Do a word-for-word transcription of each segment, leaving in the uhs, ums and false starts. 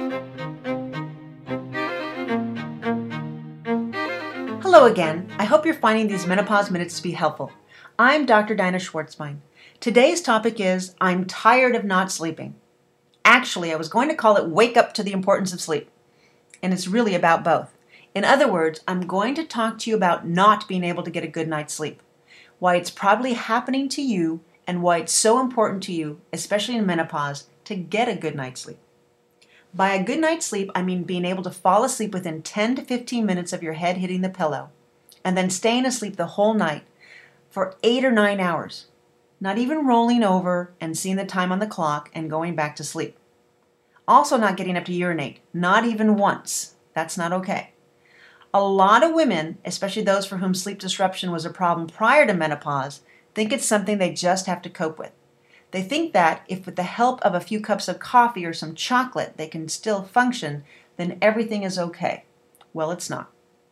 Hello again. I hope you're finding these menopause minutes to be helpful. I'm Doctor Dinah Schwartzbein. Today's topic is I'm tired of not sleeping. Actually, I was going to call it Wake Up to the Importance of Sleep. And it's really about both. In other words, I'm going to talk to you about not being able to get a good night's sleep, why it's probably happening to you, and why it's so important to you, especially in menopause, to get a good night's sleep. By a good night's sleep, I mean being able to fall asleep within ten to fifteen minutes of your head hitting the pillow, and then staying asleep the whole night for eight or nine hours, not even rolling over and seeing the time on the clock and going back to sleep. Also not getting up to urinate, not even once. That's not okay. A lot of women, especially those for whom sleep disruption was a problem prior to menopause, think it's something they just have to cope with. They think that if with the help of a few cups of coffee or some chocolate they can still function, then everything is okay. Well, it's not.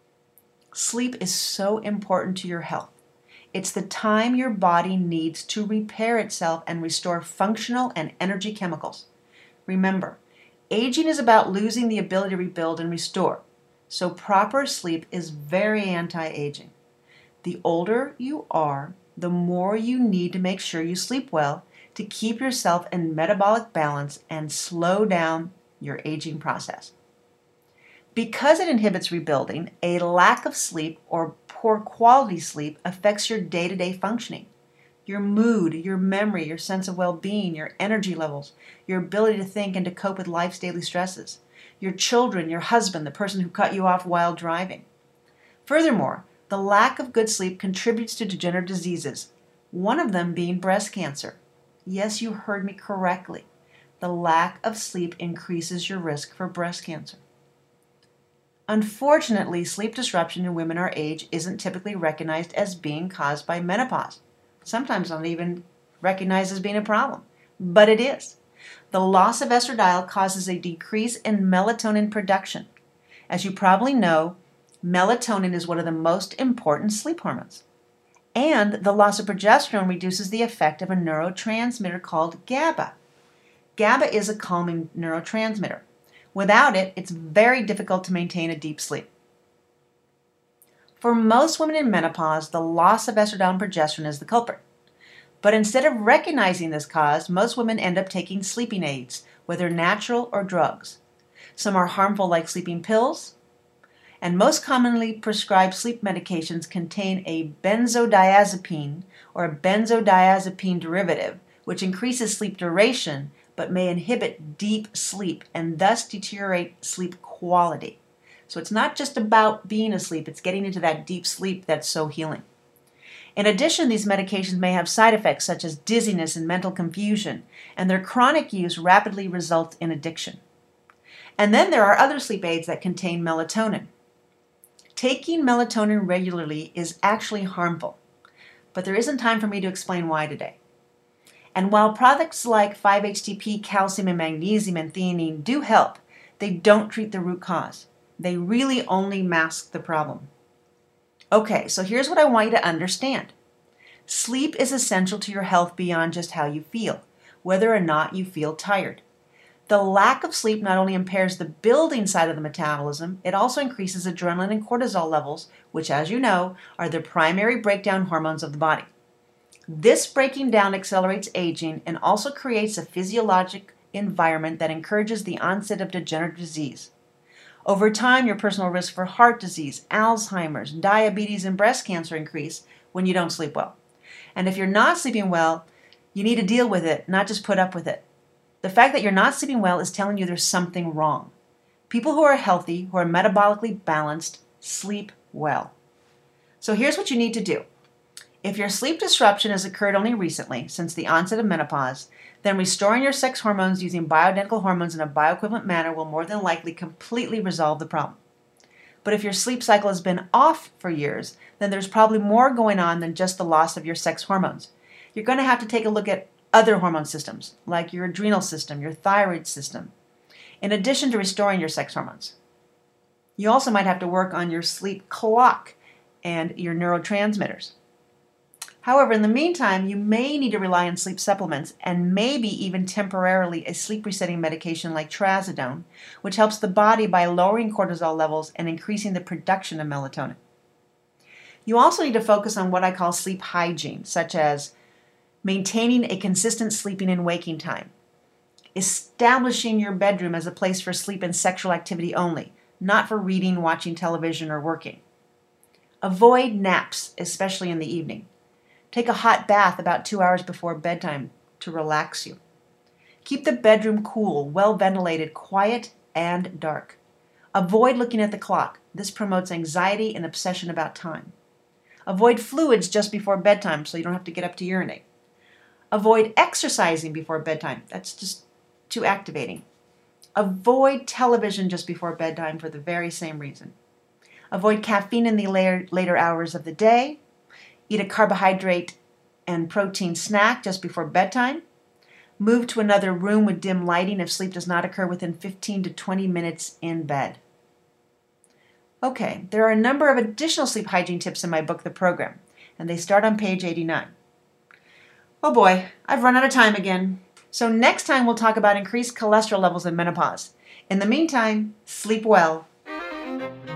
Sleep is so important to your health. It's the time your body needs to repair itself and restore functional and energy chemicals. Remember, aging is about losing the ability to rebuild and restore, so proper sleep is very anti-aging. The older you are, the more you need to make sure you sleep well to keep yourself in metabolic balance and slow down your aging process. Because it inhibits rebuilding, a lack of sleep or poor quality sleep affects your day-to-day functioning, your mood, your memory, your sense of well-being, your energy levels, your ability to think and to cope with life's daily stresses, your children, your husband, the person who cut you off while driving. Furthermore, the lack of good sleep contributes to degenerative diseases, one of them being breast cancer. Yes, you heard me correctly. The lack of sleep increases your risk for breast cancer. Unfortunately, sleep disruption in women our age isn't typically recognized as being caused by menopause. Sometimes not even recognized as being a problem, but it is. The loss of estradiol causes a decrease in melatonin production. As you probably know, melatonin is one of the most important sleep hormones. And the loss of progesterone reduces the effect of a neurotransmitter called GABA. GABA is a calming neurotransmitter. Without it, it's very difficult to maintain a deep sleep. For most women in menopause, the loss of estradiol and progesterone is the culprit. But instead of recognizing this cause, most women end up taking sleeping aids, whether natural or drugs. Some are harmful, like sleeping pills, and most commonly prescribed sleep medications contain a benzodiazepine or a benzodiazepine derivative, which increases sleep duration but may inhibit deep sleep and thus deteriorate sleep quality. So it's not just about being asleep, it's getting into that deep sleep that's so healing. In addition, these medications may have side effects such as dizziness and mental confusion, and their chronic use rapidly results in addiction. And then there are other sleep aids that contain melatonin. Taking melatonin regularly is actually harmful, but there isn't time for me to explain why today. And while products like five H T P, calcium, and magnesium and theanine do help, they don't treat the root cause. They really only mask the problem. Okay, so here's what I want you to understand. Sleep is essential to your health beyond just how you feel, whether or not you feel tired. The lack of sleep not only impairs the building side of the metabolism, it also increases adrenaline and cortisol levels, which, as you know, are the primary breakdown hormones of the body. This breaking down accelerates aging and also creates a physiologic environment that encourages the onset of degenerative disease. Over time, your personal risk for heart disease, Alzheimer's, diabetes, and breast cancer increase when you don't sleep well. And if you're not sleeping well, you need to deal with it, not just put up with it. The fact that you're not sleeping well is telling you there's something wrong. People who are healthy, who are metabolically balanced, sleep well. So here's what you need to do. If your sleep disruption has occurred only recently, since the onset of menopause, then restoring your sex hormones using bioidentical hormones in a bioequivalent manner will more than likely completely resolve the problem. But if your sleep cycle has been off for years, then there's probably more going on than just the loss of your sex hormones. You're going to have to take a look at other hormone systems, like your adrenal system, your thyroid system, in addition to restoring your sex hormones. You also might have to work on your sleep clock and your neurotransmitters. However, in the meantime, you may need to rely on sleep supplements and maybe even temporarily a sleep resetting medication like trazodone, which helps the body by lowering cortisol levels and increasing the production of melatonin. You also need to focus on what I call sleep hygiene, such as maintaining a consistent sleeping and waking time, establishing your bedroom as a place for sleep and sexual activity only, not for reading, watching television, or working. Avoid naps, especially in the evening. Take a hot bath about two hours before bedtime to relax you. Keep the bedroom cool, well ventilated, quiet, and dark. Avoid looking at the clock. This promotes anxiety and obsession about time. Avoid fluids just before bedtime so you don't have to get up to urinate. Avoid exercising before bedtime. That's just too activating. Avoid television just before bedtime for the very same reason. Avoid caffeine in the later, later hours of the day. Eat a carbohydrate and protein snack just before bedtime. Move to another room with dim lighting if sleep does not occur within fifteen to twenty minutes in bed. Okay, there are a number of additional sleep hygiene tips in my book, The Program, and they start on page eighty-nine. Oh boy, I've run out of time again. So next time we'll talk about increased cholesterol levels in menopause. In the meantime, sleep well.